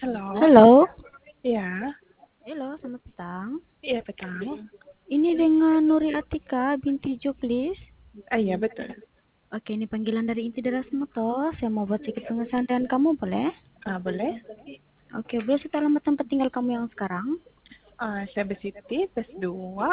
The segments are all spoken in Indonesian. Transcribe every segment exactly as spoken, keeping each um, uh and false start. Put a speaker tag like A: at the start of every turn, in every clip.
A: Halo.
B: Halo.
A: Iya.
B: Halo, selamat petang.
A: Iya, petang.
B: Ini dengan Nuri Atika binti Juklis.
A: Ah, iya, betul.
B: Oke, ini panggilan dari inti deras motor. Saya mau buat sedikit pengesahan dengan kamu, boleh?
A: Ah, boleh.
B: Oke, boleh setelah alamat tempat tinggal kamu yang sekarang?
A: Ah, saya Besiti, tes dua,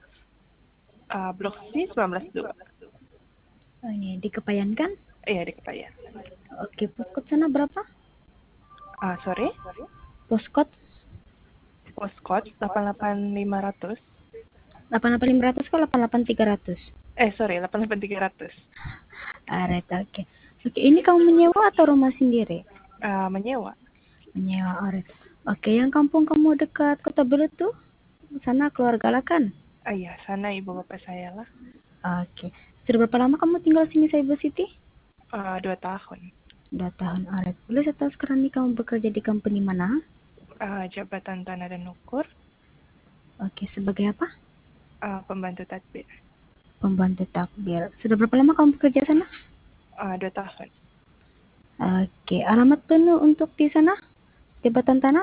A: ah, Blok C sembilan belas dua.
B: Oh, ini di Kepayan kan?
A: Iya, di Kepayan.
B: Oke, postcode sana berapa?
A: Ah, sorry.
B: Postcode
A: Postcode delapan delapan lima ratus.
B: delapan delapan lima ratus ke delapan delapan tiga ratus?
A: Eh, sorry, delapan delapan tiga ratus.
B: Alright, oke. Oke, ini kamu menyewa atau rumah sendiri?
A: Ah, menyewa.
B: Menyewa, alright. Oke, yang kampung kamu dekat Kota Belut tuh? Sana keluarga lah kan?
A: Ah, iya, sana ibu bapak saya lah.
B: Oke. Sudah berapa lama kamu tinggal sini, Cyber City?
A: Ah, dua tahun.
B: Dua tahun, alright. Boleh saya tahu sekarang nih kamu bekerja di company mana?
A: Ah, jabatan tanah dan ukur.
B: Oke, sebagai apa?
A: Ah, pembantu tadbir.
B: Pembantu takbir. Sudah berapa lama kamu bekerja sana?
A: Ah, dua tahun.
B: Oke, alamat penuh untuk di sana? Jabatan tanah?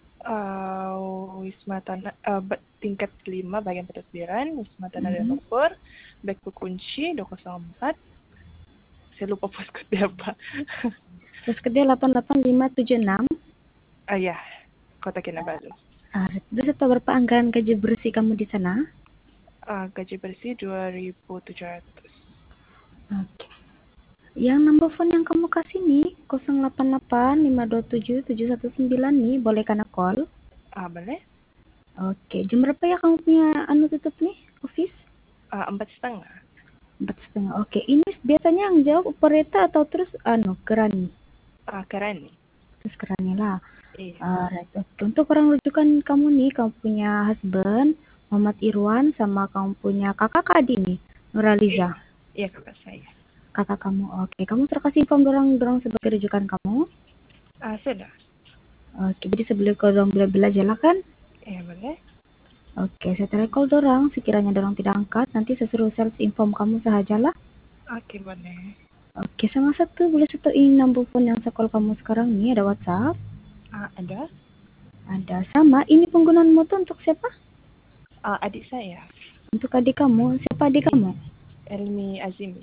A: Uh, Wisma Tanah uh, tingkat lima bagian pedesbiran, Wisma Tanah dan
B: Mm-hmm.
A: Ukur, Beku Kunci dua nol empat. Saya lupa postcode apa.
B: Postcode delapan delapan lima tujuh enam.
A: Ah ya, Kota Kinabalu.
B: Ah, terus tahu berapa anggaran gaji bersih kamu di sana?
A: Uh, gaji bersih dua ribu tujuh ratus.
B: Oke. Yang number phone yang kamu kasih nih nol delapan delapan lima dua tujuh tujuh satu sembilan nih, boleh karena call?
A: Ah, boleh?
B: Oke, jam berapa ya kamu punya anu tutup nih, office?
A: Uh, empat setengah.
B: Empat setengah. Oke, ini biasanya yang jawab operator atau terus anu kerani?
A: Ah, keren nih.
B: Terus kerani lah.
A: Iya.
B: Alright, oke. Untuk orang rujukan kamu nih, kamu punya husband Muhammad Irwan sama kamu punya kakak adik nih, Nuraliza.
A: Iya, iya kakak saya.
B: Kakak kamu. Oke, kamu terkasih info dorong dorong sebagai rujukan kamu.
A: Ah, sudah.
B: Oke, jadi sebelum kau dorong bila-bila kan?
A: Iya, boleh.
B: Oke, setelah call dorong, sekiranya dorong tidak angkat, nanti saya suruh sales inform kamu sahajalah.
A: Oke, boleh.
B: Oke, sama satu, boleh satu ini number phone yang saya call kamu sekarang nih, ada WhatsApp.
A: Ah, ada?
B: Ada, sama. Ini penggunaan motor untuk siapa?
A: Ah, adik saya.
B: Untuk adik kamu. Siapa adik
A: Iya.
B: kamu?
A: Elmi Azimi.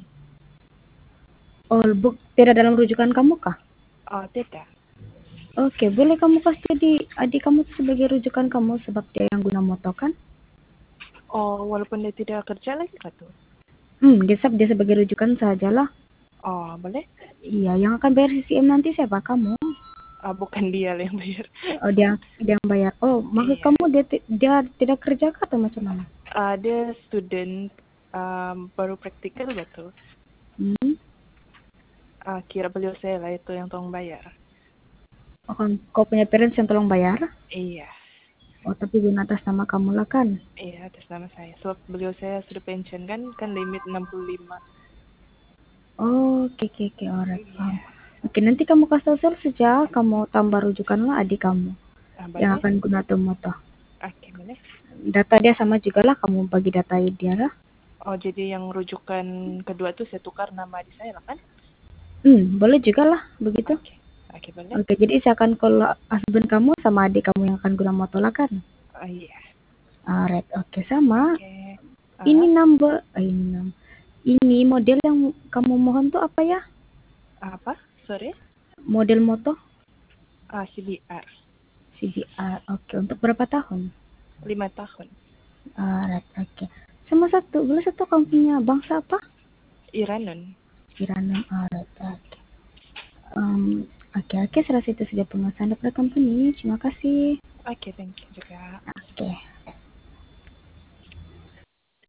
B: Oh, buk, tidak dalam rujukan kamu kah?
A: Oh, tidak.
B: Oke, boleh kamu kasih adik, adik kamu sebagai rujukan kamu sebab dia yang guna motor kan?
A: Oh, walaupun dia tidak kerja lagi kah tuh?
B: Hmm, dia, dia sebagai rujukan sajalah.
A: Oh, boleh?
B: Iya, yang akan bayar C C M nanti siapa? Kamu?
A: Ah, bukan dia yang bayar.
B: Oh, dia, dia yang bayar. Oh, maksud
A: Iya.
B: kamu dia, dia tidak kerja kah atau macam mana?
A: Uh, dia student um, baru praktikal betul.
B: Hmm.
A: Uh, kira beliau saya lah itu yang tolong bayar.
B: Oh, kan, kau punya parents yang tolong bayar?
A: Iya.
B: Oh, tapi guna atas nama kamu lah kan?
A: Iya, atas nama saya. Sebab beliau saya sudah pensiun kan, kan limit enam puluh lima.
B: Oh, oke, oke, oke, alright,
A: Iya.
B: paham. Oke, nanti kamu kasih tahu sales saja, kamu tambah rujukanlah adik kamu
A: Ah,
B: yang
A: boleh?
B: akan guna tuh motor.
A: Oke, boleh.
B: Data dia sama juga lah, kamu bagi data dia lah.
A: Oh, jadi yang rujukan kedua tuh saya tukar nama adik saya lah kan?
B: Hmm, boleh juga lah, begitu.
A: Oke, oke boleh.
B: Oke, jadi saya akan call husband kamu sama adik kamu yang akan guna motor lah kan?
A: Oh iya.
B: Alright, oke, sama.
A: Oke.
B: Ini
A: Ah,
B: number, ah, ini number. Ini model yang kamu mohon tuh apa ya?
A: apa? Sorry?
B: Model motor?
A: Ah, C B R.
B: C B R, oke. Untuk berapa tahun?
A: Lima tahun.
B: Alright, oke. Sama satu, boleh satu kamu punya bangsa apa?
A: Iranon.
B: Iranon, alright, oke. Um, oke, oke, saya rasa itu sudah pengesahan daripada company. Terima kasih.
A: Oke, thank you juga.
B: Oke.